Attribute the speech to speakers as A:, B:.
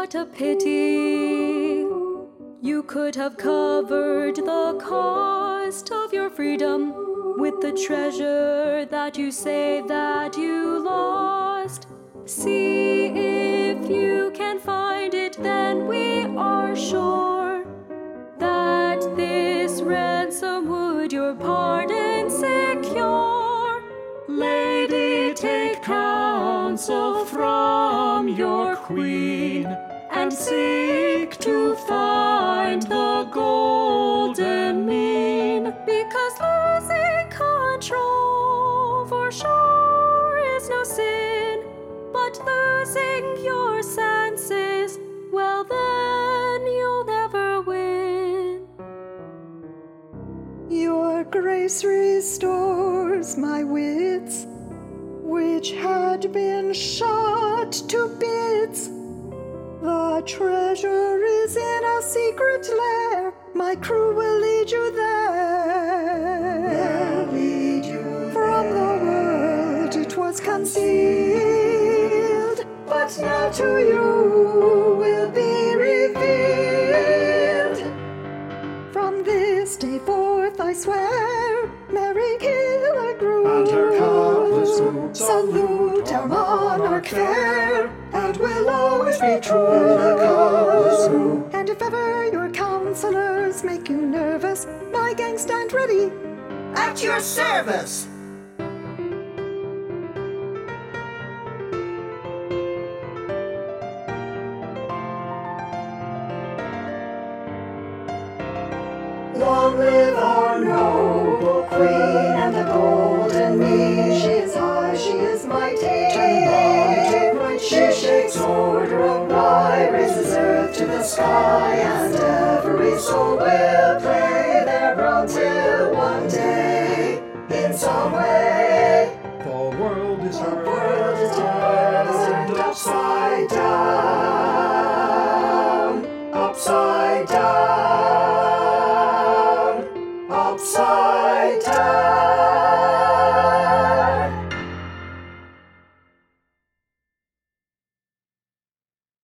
A: what a pity. You could have covered the cost of your freedom with the treasure that you say that you lost. See if you can find it, then we are sure that this ransom would your pardon secure. Lady, take counsel from your queen, and seek to find the golden mean, because losing control for sure is no sin, but losing your senses, well then you'll never win.
B: Your grace restores my wits, which had been shot to bits. The treasure is in a secret lair. My crew will lead you there.
C: They'll lead you
B: From the world it was concealed, but now to you will be revealed. From this day forth I swear, Mary Killigrew
C: and her cutlass crew
B: salute our monarch fair, and will always be true. And if ever your counselors make you nervous, my gang stand ready
C: at your service.
B: Long live our noble queen and the golden mean. She is high, she is mighty.
C: Turn wrong to right,
B: She shakes order of rye, raises earth to the sky, and every soul will play their role till one day, in some way,
C: The world is
B: the
C: hers.
B: world is turned upside